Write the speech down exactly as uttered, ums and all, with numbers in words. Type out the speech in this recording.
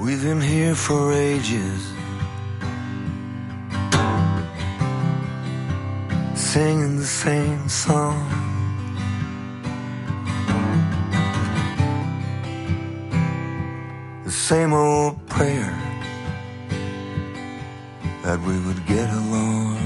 We've been here for ages, singing the same song. The same old prayer that we would get along.